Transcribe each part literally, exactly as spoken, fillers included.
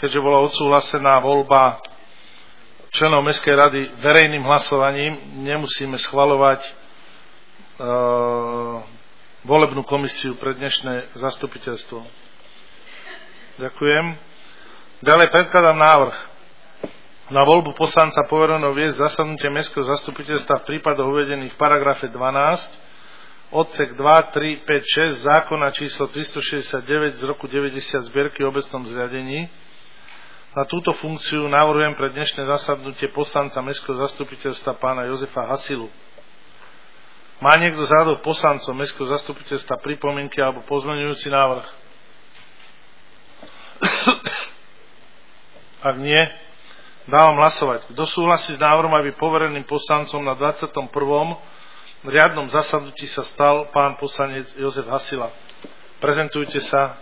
keďže bola odsúhlasená voľba členov Mestskej rady verejným hlasovaním, nemusíme schvaľovať e, volebnú komisiu pre dnešné zastupiteľstvo. Ďakujem. Ďalej predkladám návrh na voľbu poslanca povereného viesť zasadnutie Mestského zastupiteľstva v prípadoch uvedených v paragrafe dvanásť, odsek dva, tri, päť, šesť zákona číslo tristošesťdesiatdeväť z roku deväťdesiat zbierky o obecnom zriadení. Na túto funkciu navrhujem pre dnešné zasadnutie poslanca Mestského zastupiteľstva pána Jozefa Hasilu. Má niekto z radov poslancov Mestského zastupiteľstva pripomienky alebo pozmeňujúci návrh? Ak nie, dávam hlasovať. Kto súhlasí s návrhom, aby povereným poslancom na dvadsiatom prvom riadnom zasadnutí sa stal pán poslanec Jozef Hasila? Prezentujte sa.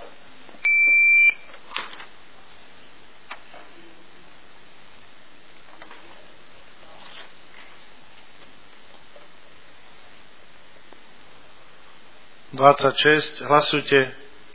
dvadsaťšesť. Hlasujte.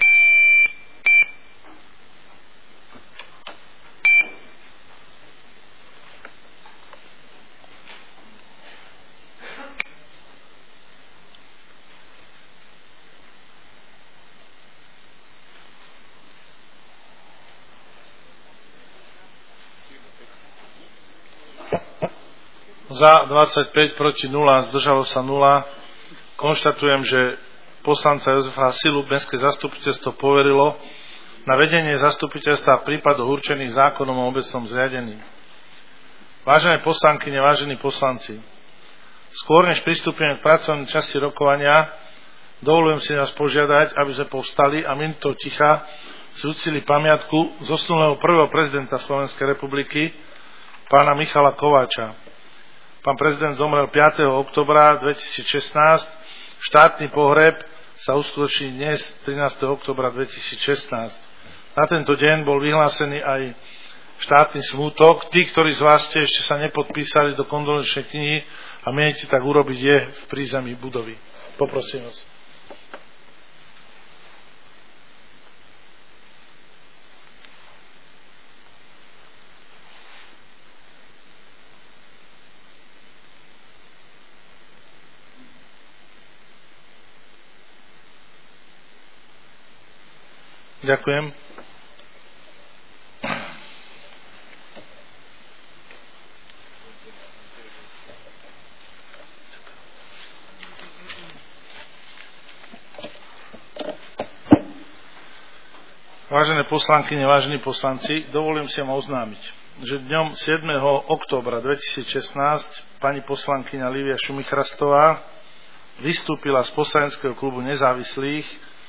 Za dvadsaťpäť, proti nula, zdržalo sa nula. Konštatujem, že poslanca Jozefa Hasilu Mestské zastupiteľstvo poverilo na vedenie zastupiteľstva v prípadoch určených zákonom o obecnom zriadení. Vážené poslankyne, vážení poslanci, skôr než pristúpime k pracovnej časti rokovania, dovolujem si vás požiadať, aby sme povstali a minútou ticha si uctili pamiatku zosnulého prvého prezidenta Slovenskej republiky, pána Michala Kováča. Pán prezident zomrel piateho októbra dvetisícšestnásť, štátny pohreb sa uskutoční dnes, trinásteho októbra dvetisícšestnásť. Na tento deň bol vyhlásený aj štátny smútok. Tí, ktorí z vás ste ešte sa nepodpísali do kondolenčnej knihy a mienite tak urobiť, je v prízemí budovy. Poprosím vás. Ďakujem. Vážené poslankyne, vážení poslanci, dovolím si vám oznámiť, že dňom siedmeho októbra dvetisícšestnásť pani poslankyňa Lívia Šumichrastová vystúpila z poslaneckého klubu nezávislých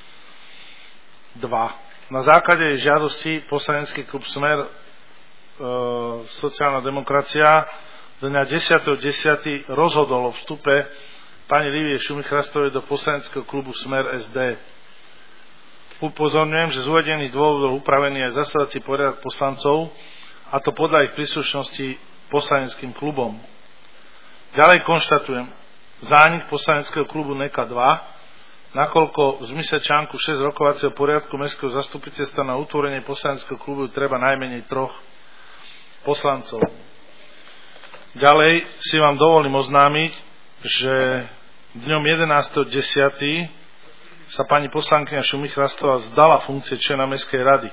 dva. Na základe jej žiadosti poslanecký klub Smer e, sociálna demokracia dňa desiateho desiateho rozhodol o vstupe pani Lívie Šumichrastovej do poslaneckého klubu Smer es dé. Upozorňujem, že z uvedených dôvodov upravený aj zasadací poriadok poslancov, a to podľa ich príslušnosti poslaneckým klubom. Ďalej konštatujem zánik poslaneckého klubu en é ká dva, nakoľko v zmysle článku šesť rokovacieho poriadku Mestského zastupiteľstva na utvorenie poslaneckého klubu treba najmenej troch poslancov. Ďalej si vám dovolím oznámiť, že dňom jedenásteho desiateho sa pani poslankyňa Šumichrastová vzdala funkcie člena Mestskej rady.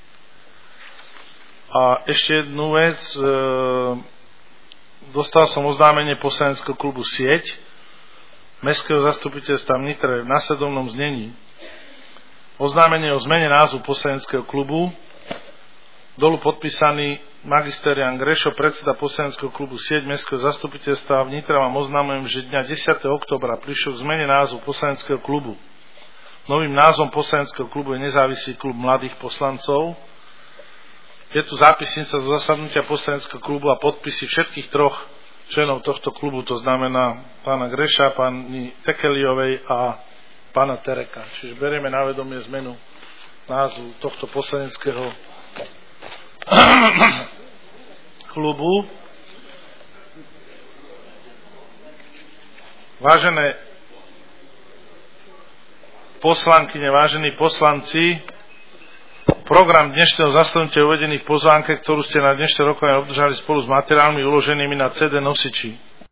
A ešte jednu vec, e, dostal som oznámenie poslaneckého klubu Sieť Mestského zastupiteľstva v Nitre v nasledovnom znení. Oznámenie o zmene názvu poslaneckého klubu, dolu podpísaný magister Jan Grešo, predseda poslaneckého klubu Sieť Mestského zastupiteľstva v Nitre, vám oznámujem, že dňa desiateho októbra prišiel k zmene názvu poslaneckého klubu. Novým názvom poslaneckého klubu je Nezávislý klub mladých poslancov. Je tu zápisnica zo zasadnutia poslaneckého klubu a podpisy všetkých troch členov tohto klubu, to znamená pána Greša, pani Tekeliovej a pána Tereka. Čiže berieme na vedomie zmenu názvu tohto poslaneckého klubu. Vážené poslankyne, vážení poslanci, Program dnešného zasadnutia je uvedený v pozvánke, ktorú ste na dnešné rokovanie obdržali spolu s materiálmi uloženými na cé dé nosiči.